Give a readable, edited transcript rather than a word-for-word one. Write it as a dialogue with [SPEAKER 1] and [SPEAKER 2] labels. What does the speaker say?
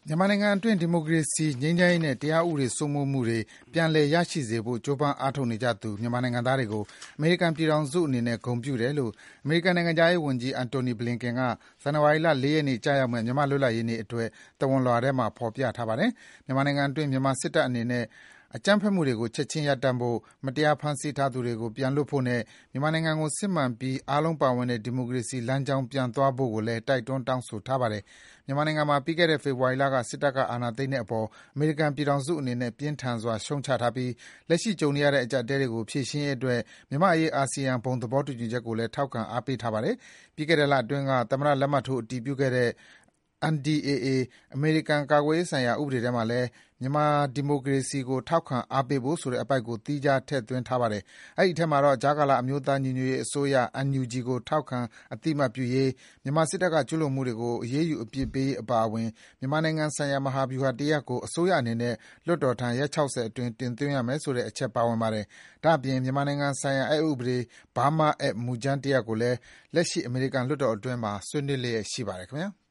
[SPEAKER 1] မြန်မာနိုင်ငံအတွင်း ဒီမိုကရေစီ၊ ငြိမ်းချမ်းရေးနဲ့ တရားဥပဒေစိုးမိုးမှုတွေ ပြန်လည်ရရှိစေဖို့ ကြိုးပမ်းအားထုတ်နေကြသူ မြန်မာနိုင်ငံသားတွေကို အမေရိကန်ပြည်ထောင်စုအနေနဲ့ ဂုဏ်ပြုတယ်လို့ အမေရိကန်နိုင်ငံခြားရေးဝန်ကြီး Antony Blinken က ဇန်နဝါရီလ ၄ ရက်နေ့ ကျရောက်မယ့် မြန်မာ့လွတ်လပ်ရေးနေ့အတွက် သဝဏ်လွှာထဲမှာ ဖော်ပြထားပါတယ်။ မြန်မာနိုင်ငံအတွင်း မြန်မာစစ်တပ်အနေနဲ့ အကြမ်းဖက်မှုတွေကို ချက်ခြင်းရပ်တန့်ဖို့၊ မတရားဖမ်းဆီးထားသူတွေကို ပြန်လွှတ်ဖို့နဲ့ မြန်မာနိုင်ငံကို စစ်မှန်ပြီး အားလုံးပါဝင်တဲ့ ဒီမိုကရေစီလမ်းကြောင်း ပြန်သွားဖို့ကိုလည်း တိုက်တွန်း တောင်းဆိုထားပါတယ်။ မြန်မာနိုင်ငံမှာ ပြီးခဲ့တဲ့ ဖေဖော်ဝါရီလက စစ်တပ်က အာဏာသိမ်းတဲ့အပေါ် အမေရိကန်ပြည်ထောင်စုအနေနဲ့ ပြင်းထန်စွာ ရှုတ်ချထားပြီး လက်ရှိကြုံနေရတဲ့ အကျပ်အတည်းတွေကို ဖြေရှင်းရေးအတွက် မြန်မာ့အရေး အာဆီယံ ဘုံသဘောတူညီချက်ကိုလည်း ထောက်ခံအားပေးထားပါတယ်။ ပြီးခဲ့တဲ့လအတွင်းက သမ္မတလက်မှတ်ထိုး အတည်ပြုခဲ့တဲ့ NDAA အမေရိကန်ကာကွယ်ရေးဆိုင်ရာ ဥပဒေထဲမှာလည်း မြန်မာဒီမိုကရေစီကို ထောက်ခံအားပေးဖို့ဆိုတဲ့ အပိုဒ်ကို သီးခြား ထည့်သွင်းထားပါတယ်။ အဲဒီအထဲမှာတော့ ကြားကာလ အမျိုးသားညီညွတ်ရေးအစိုးရ NUG ကို ထောက်ခံအသိအမှတ်ပြုရေး၊ မြန်မာစစ်တပ်က ကျူးလွန်မှုတွေကို အရေးယူ အပြစ်ပေးရေးအပါအဝင် မြန်မာနိုင်ငံဆိုင်ရာ မဟာဗျူဟာတရပ်ကို အစိုးရအနေနဲ့ လွှတ်တော်ထံ ရက် ၆၀ အတွင်း တင်သွင်းရမယ်ဆိုတဲ့ အချက် ပါဝင်ပါတယ်။ ဒါ့အပြင် မြန်မာနိုင်ငံဆိုင်ရာ အက်ဥပဒေ Burma Act မူကြမ်းတရပ်ကိုလည်း လက်ရှိ အမေရိကန်လွှတ်တော်အတွင်းမှာ ဆွေးနွေးလျက်ရှိပါတယ်ခင်ဗျာ။